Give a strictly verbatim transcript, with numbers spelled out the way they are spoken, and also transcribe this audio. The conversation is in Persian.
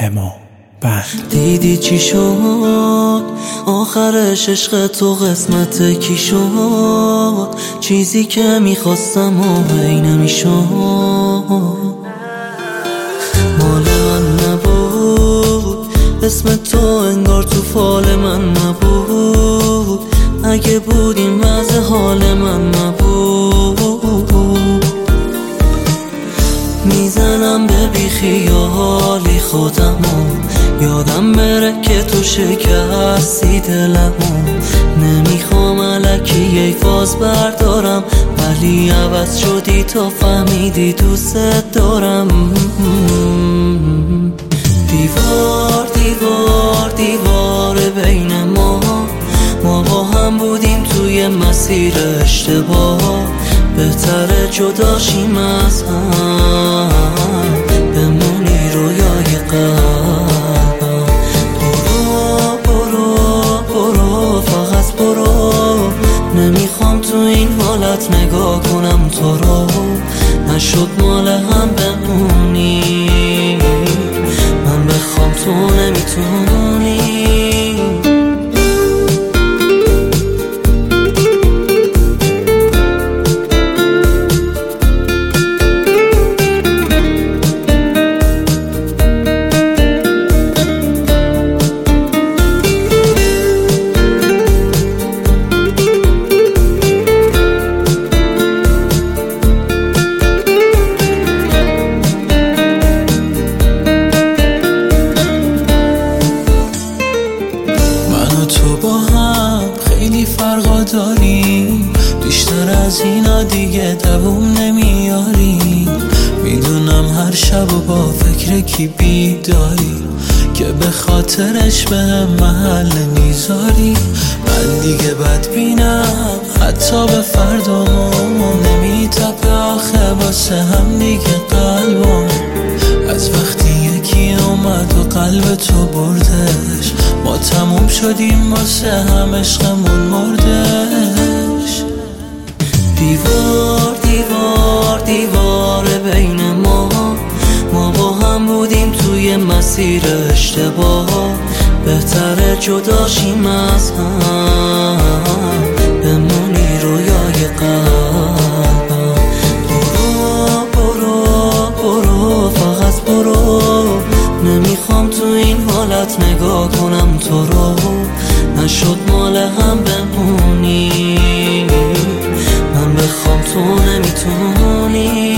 اما بند. دیدی چی شد آخرش، عشق تو قسمت کی شد؟ چیزی که میخواستم و هی نمیشد. مال من نبود، اسم تو انگار تو فال من نبود. اگه بود این وضع حال من نبود. میزنم به بیخیالی خودمو، یادم بره که تو شکستی دلمو. نمیخوام الکی ای فاز بردارم، ولی عوض شدی تا فهمیدی دوست دارم. دیوار دیوار دیوار بین ما، ما با هم بودیم توی مسیر اشتباه. بهتره جدا شیم از هم، بمونی رویای قلبم. برو برو برو فقط برو، نمیخوام تو این حالت نگاه کنم تو رو. نشد مال هم بمونی، من بخوام تو نمیتونی. خیلی فرقا داریم، بیشتر از اینا دیگه دووم نمیاری. میدونم هر شب و با فکر کی بیداری، که به خاطرش به هم محل نمیذاری. من دیگه بدبینم حتی به فردامون، نمیتپه آخه واسه هم دیگه قلبم. از وقتی یکی اومد و قلب تو بردش، ما تموم شدیم واسه هم عشقمون مردش. دیوار دیوار دیوار بین ما، ما با هم بودیم توی مسیر اشتباه. بهتره جدا شیم از هم، بمونی رویای قلبم. برو برو برو فقط برو، نمیخوام تو این حالت نگاه کنم تو رو. نشد مال هم بمونی، من بخوام تو نمیتونی.